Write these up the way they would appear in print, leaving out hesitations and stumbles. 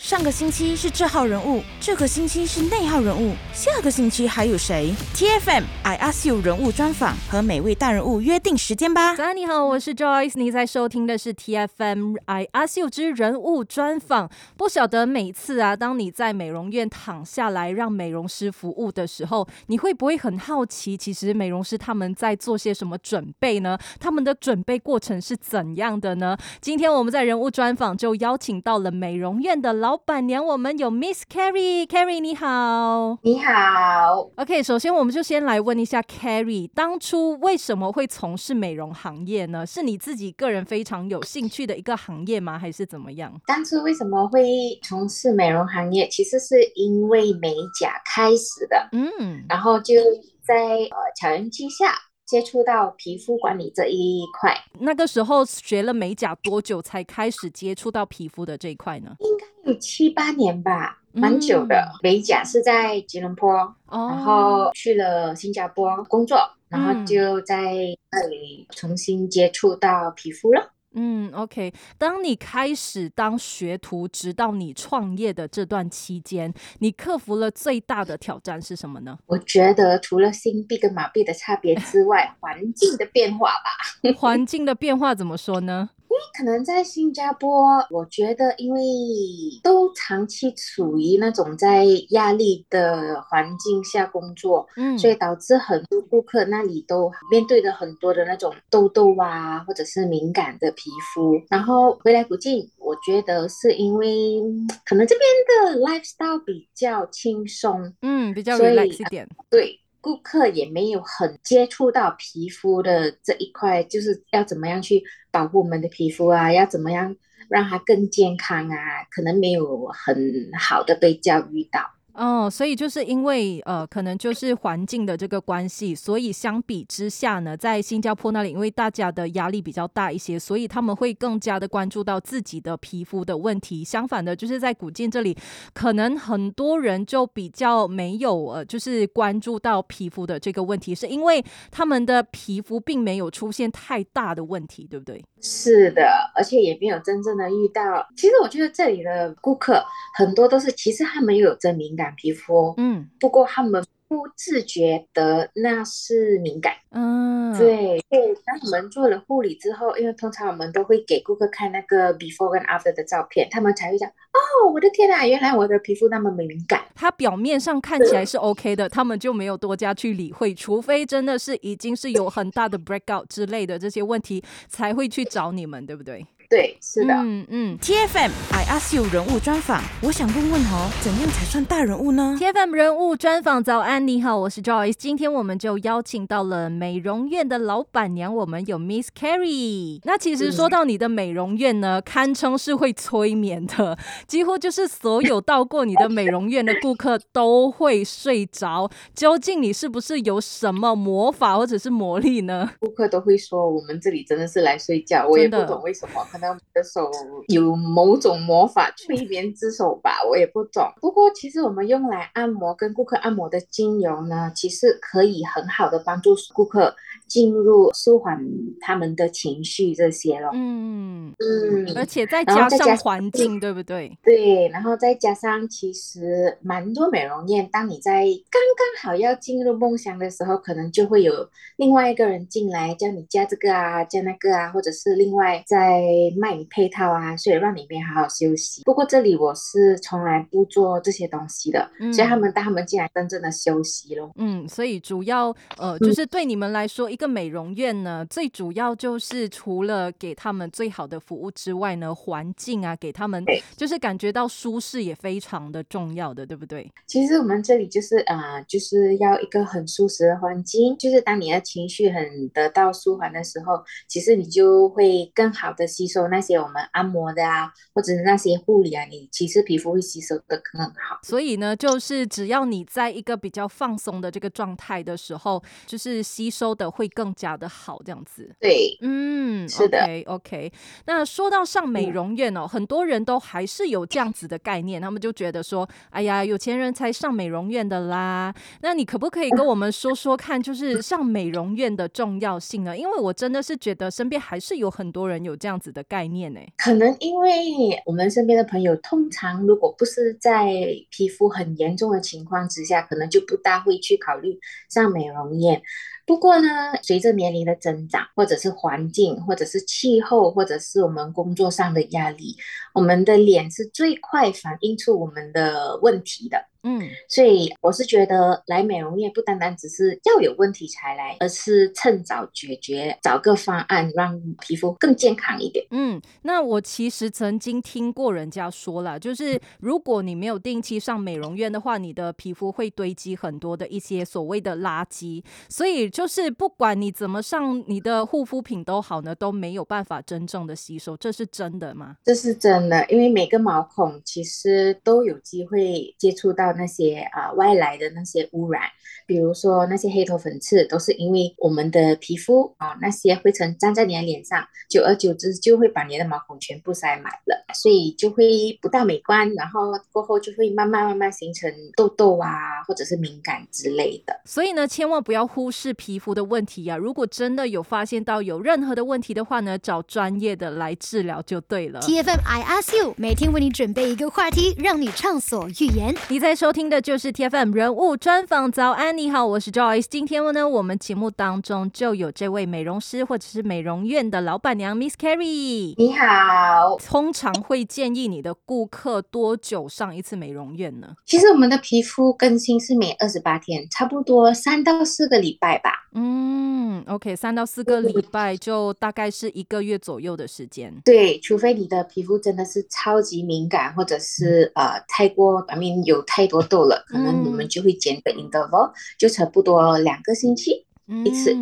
上个星期是这号人物，这个星期是那号人物，下个星期还有谁 ？TFM I Ask You 人物专访，和每位大人物约定时间吧。 早安，你好，我是 Joyce， 你在收听的是 TFM I Ask You 之人物专访。不晓得每次当你在美容院躺下来让美容师服务的时候，你会不会很好奇，其实美容师他们在做些什么准备呢？他们的准备过程是怎样的呢？今天我们在人物专访就邀请到了美容院的老板娘，我们有 Miss Carrie。Carrie 你好。 你好。 OK， 首先我们就先来问一下 Carrie， 当初为什么会从事美容行业呢？是你自己个人非常有兴趣的一个行业吗？还是怎么样？ 当初为什么会从事美容行业，其实是因为美甲开始的。然后就在巧人之下接触到皮肤管理这一块。 那个时候学了美甲多久才开始接触到皮肤的这一块呢？ 应该有7-8年吧，蛮久的。美甲是在吉隆坡，然后去了新加坡工作，然后就在那里重新接触到皮肤了。 OK， 当你开始当学徒直到你创业的这段期间，你克服了最大的挑战是什么呢？ 我觉得除了新币跟马币的差别之外，环境的变化吧。 环境的变化怎么说呢？ 因为可能在新加坡，我觉得因为都长期处于那种在压力的环境下工作，所以导致很多顾客那里都面对着很多的那种痘痘啊，或者是敏感的皮肤。然后回来古晋，我觉得是因为可能这边的 lifestyle 比较轻松， 比较 relax 一点。 对。顾客也没有很接触到皮肤的这一块，就是要怎么样去保护我们的皮肤啊，要怎么样让它更健康啊，可能没有很好的被教育到。 所以就是因为可能就是环境的这个关系，所以相比之下呢，在新加坡那里，因为大家的压力比较大一些，所以他们会更加的关注到自己的皮肤的问题。相反的，就是在古晋这里，可能很多人就比较没有就是关注到皮肤的这个问题，是因为他们的皮肤并没有出现太大的问题，对不对？ 是的，而且也没有真正的遇到。其实我觉得这里的顾客很多都是，其实他们也有着敏感皮肤，不过他们不自觉的那是敏感。对，当我们做了护理之后，因为通常我们都会给顾客看那个 before 跟 after 的照片，他们才会讲哦，我的天啊，原来我的皮肤那么敏感。 它表面上看起来是 OK 的，他们就没有多加去理会，除非真的是已经是有很大的 breakout 之类的这些问题，才会去找你们，对不对？ 对，是的。 TFM I Ask You 人物专访，我想问问怎样才算大人物呢？ TFM 人物专访，早安，你好，我是 Joyce。今天我们就邀请到了美容院的老板娘，我们有 Miss Carrie。那其实说到你的美容院呢，堪称是会催眠的，几乎就是所有到过你的美容院的顾客都会睡着。究竟你是不是有什么魔法或者是魔力呢？ 顾客都会说我们这里真的是来睡觉，我也不懂为什么，可能我的手有某种魔法催眠之手吧，我也不懂。不过其实我们用来按摩跟顾客按摩的精油呢，其实可以很好的帮助顾客进入舒缓他们的情绪这些咯。 而且再加上环境，对不对？ 对，然后再加上其实蛮多美容院，当你在刚刚好要进入梦乡的时候，可能就会有另外一个人进来叫你加这个啊，加那个啊，或者是另外在卖你配套啊，所以让你没好好休息。不过这里我是从来不做这些东西的，所以他们带他们进来真正的休息咯。 所以主要就是对你们来说，一个美容院呢，最主要就是除了给他们最好的服务之外呢，环境啊，给他们就是感觉到舒适也非常的重要的，对不对？ 其实我们这里就是就是要一个很舒适的环境，就是当你的情绪很得到舒缓的时候，其实你就会更好的吸收那些我们按摩的啊，或者是那些护理啊，你其实皮肤会吸收的更好。 所以呢，就是只要你在一个比较放松的这个状态的时候，就是吸收的会会更加的好这样子。 对，是的。 OK。那说到上美容院哦，很多人都还是有这样子的概念，他们就觉得说，哎呀，有钱人才上美容院的啦。那你可不可以跟我们说说看，就是上美容院的重要性呢？因为我真的是觉得身边还是有很多人有这样子的概念呢。 可能因为我们身边的朋友，通常如果不是在皮肤很严重的情况之下，可能就不大会去考虑上美容院。不过呢，随着年龄的增长，或者是环境，或者是气候，或者是我们工作上的压力，我们的脸是最快反映出我们的问题的。所以我是觉得来美容院不单单只是要有问题才来，而是趁早解决，找个方案让皮肤更健康一点。 那我其实曾经听过人家说啦，就是如果你没有定期上美容院的话，你的皮肤会堆积很多的一些所谓的垃圾，所以就是不管你怎么上你的护肤品都好呢，都没有办法真正的吸收，这是真的吗？ 这是真的，因为每个毛孔其实都有机会接触到那些外来的那些污染，比如说那些黑头粉刺，都是因为我们的皮肤那些灰尘粘在你的脸上，久而久之就会把你的毛孔全部塞满了，所以就会不大美观，然后过后就会慢慢形成痘痘或者是敏感之类的。 所以呢，千万不要忽视皮肤的问题啊！如果真的有发现到有任何的问题的话呢，找专业的来治疗就对了。 TFM I Ask You 每天为你准备一个话题，让你畅所欲言。 你在收听的就是 TFM 人物专访。早安，你好，我是 Joyce。今天呢，我们节目当中就有这位美容师或者是美容院的老板娘 Miss Carrie。 你好。 通常会建议你的顾客多久上一次美容院呢？ 其实我们的皮肤更新是每28天，差不多3到4个礼拜吧。 OK， 3到4个礼拜就大概是1个月左右的时间。 对，除非你的皮肤真的是超级敏感，或者是太过有太多痘了，可能我们就会减个 interval，就差不多2个星期一次。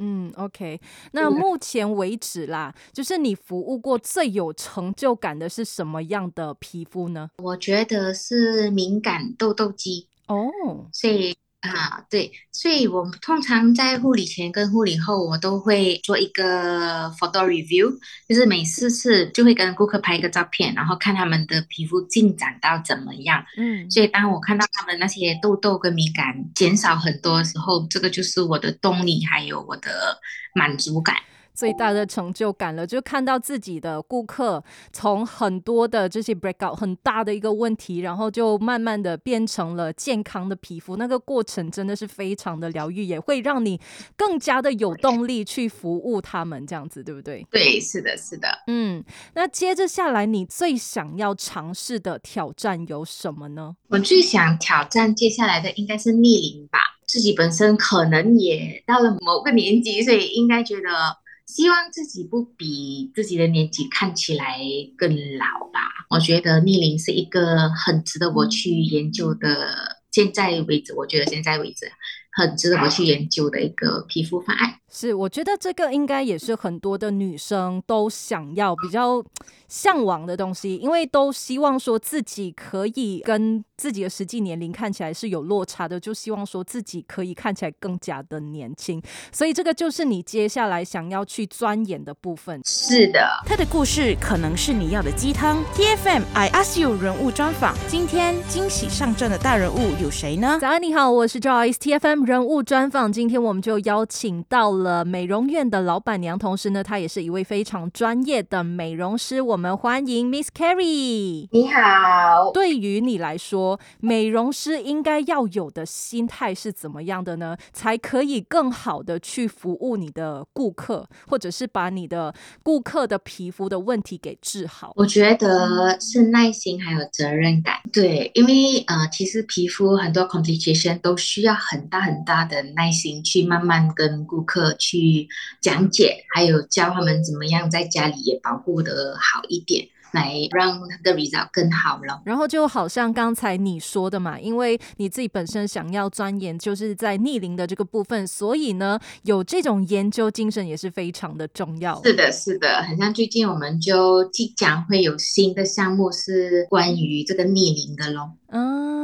OK。那目前为止啦，就是你服务过最有成就感的是什么样的皮肤呢？ 我觉得是敏感痘痘肌所以对，所以我通常在护理前跟护理后，我都会做一个 photo review， 就是每4次就会跟顾客拍一个照片，然后看他们的皮肤进展到怎么样。所以当我看到他们那些痘痘跟敏感减少很多的时候，这个就是我的动力，还有我的满足感。 最大的成就感了，就看到自己的顾客从很多的这些 breakout 很大的一个问题，然后就慢慢的变成了健康的皮肤，那个过程真的是非常的疗愈，也会让你更加的有动力去服务他们，这样子对不对？ 对，是的。 那接着下来你最想要尝试的挑战有什么呢？ 我最想挑战接下来的应该是逆龄吧，自己本身可能也到了某个年纪，所以应该觉得希望自己不比自己的年纪看起来更老吧。我觉得逆龄是一个很值得我去研究的，我觉得现在为止很值得我去研究的一个皮肤方案。 是，我觉得这个应该也是很多的女生都想要比较向往的东西，因为都希望说自己可以跟自己的实际年龄看起来是有落差的，就希望说自己可以看起来更加的年轻，所以这个就是你接下来想要去钻研的部分。 是的， 他的故事可能是你要的鸡汤。 TFM I Ask You 人物专访，今天惊喜上阵的大人物有谁呢？ 早安，你好，我是 Joyce。 TFM 人物专访，今天我们就邀请到了美容院的老板娘，同时呢她也是一位非常专业的美容师，我们欢迎 Miss Carrie。 你好。 对于你来说，美容师应该要有的心态是怎么样的呢？才可以更好的去服务你的顾客，或者是把你的顾客的皮肤的问题给治好？ 我觉得是耐心还有责任感。对，因为其实皮肤很多 complication 都需要很大的耐心去慢慢跟顾客去讲解，还有教他们怎么样在家里也保护得好一点，来让那个 result 更好了。 然后就好像刚才你说的嘛，因为你自己本身想要钻研就是在逆龄的这个部分，所以呢有这种研究精神也是非常的重要。 是的，很像最近我们就即将会有新的项目是关于这个逆龄的咯。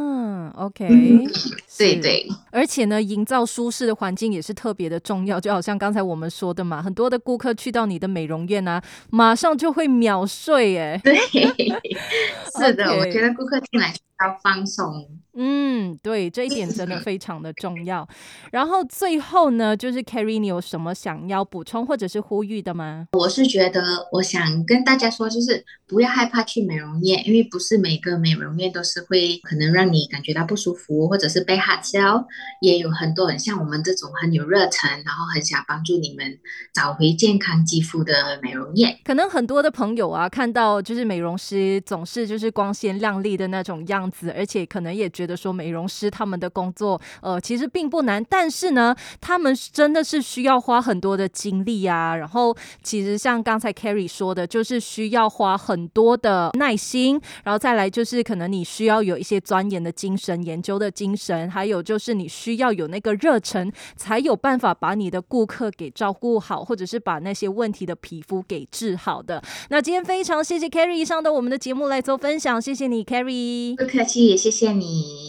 OK， 对对， 而且呢，营造舒适的环境也是特别的重要，就好像刚才我们说的嘛，很多的顾客去到你的美容院啊，马上就会秒睡耶。 对，是的，我觉得顾客进来是要放松。 对，这一点真的非常的重要。然后最后呢，就是 Carrie， 你有什么想要补充或者是呼吁的吗？ 我是觉得，我想跟大家说，就是不要害怕去美容院，因为不是每个美容院都是会可能让你感觉到不舒服，或者是被哈销，也有很多人像我们这种很有热忱，然后很想帮助你们找回健康肌肤的美容院。 可能很多的朋友啊，看到就是美容师总是就是光鲜亮丽的那种样子，而且可能也觉得说美容师他们的工作其实并不难，但是呢他们真的是需要花很多的精力啊，然后其实像刚才 Carrie 说的，就是需要花很多的耐心，然后再来就是可能你需要有一些钻研的精神、研究的精神，还有就是你需要有那个热忱，才有办法把你的顾客给照顾好，或者是把那些问题的皮肤给治好的。那今天非常谢谢 Carrie 上到我们的节目来做分享，谢谢你 Carrie。 不客气，也谢谢你。